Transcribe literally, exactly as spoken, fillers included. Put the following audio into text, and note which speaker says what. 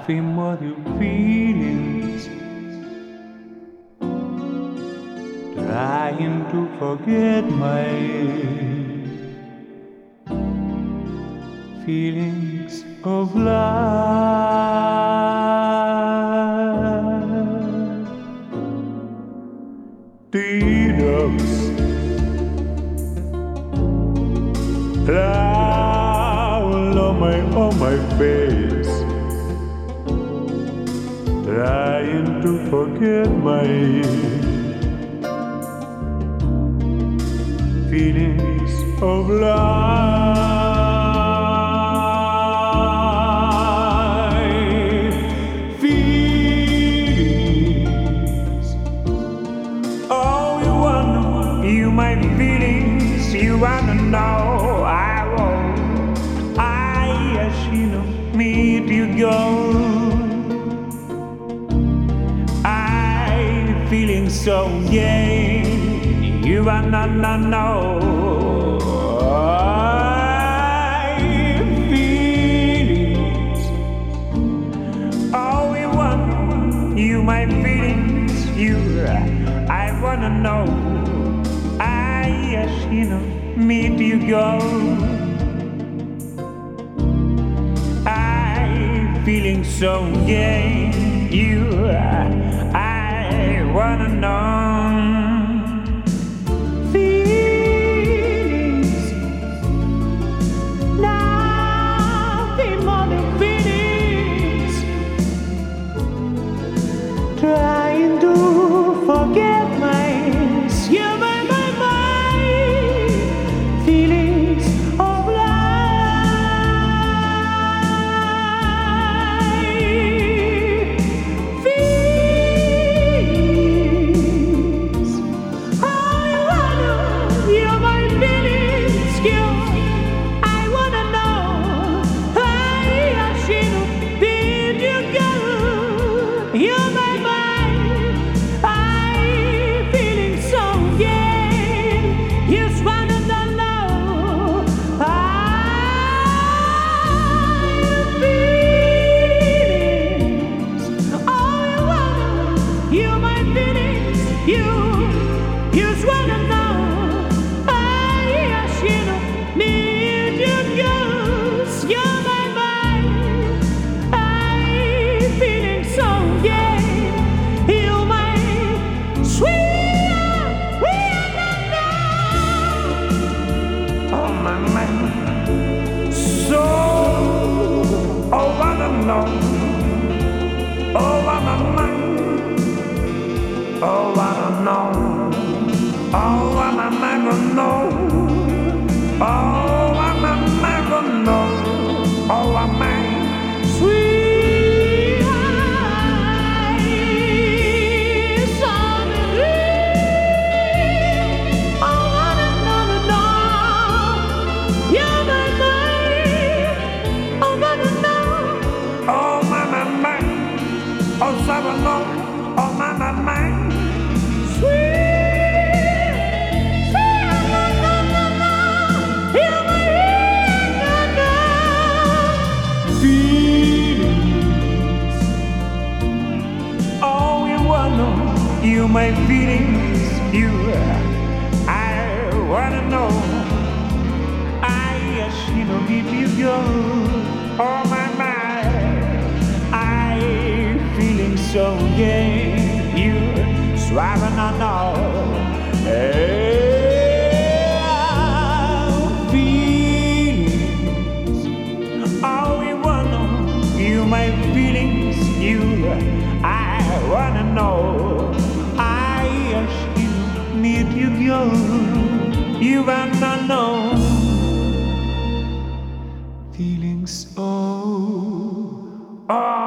Speaker 1: feel more your feelings, trying to forget my feelings of love. Teardrops all on my, on my face, trying to forget my feelings of love. Feelings, oh, you wanna, you my feelings, you wanna know. I won't, I should meet you go. I feeling so gay, you wanna know. I feelings, oh, you want, you my feelings, you, I wanna know. I should meet you go. I feeling so gay, you, I wanna know. Feelings, nothing more than feelings, trying to forget my, you're my, my, my feelings of life. Feelings, I wanna, you're my feelings, you, I wanna know. I should feel you go, you're my mind, I feeling so gay, you wanna know. I feelings, oh, you wanna, you're my feelings, you, you wanna know. I should need you, girls, you're my mind, I feeling so gay, you're my sweet, sweet love. Oh my mind, so, oh wanna know, oh wanna mind, oh wanna know, oh wanna never know, oh wanna never know, oh I mind, sweet eyes, I wanna know, know, you're my mind, I wanna know, oh my my mind, oh seven know, oh my my mind, sweet, sweet, no no no no, you're my no no. Feelings, oh you wanna, you my feelings, you, I wanna know. I should meet you go, oh my mind, I feeling so gay, you, so I wanna know. Hey, feelings, oh you wanna, you my feelings, you, I wanna know. I should meet you go, you wanna know. Feelings, oh, oh.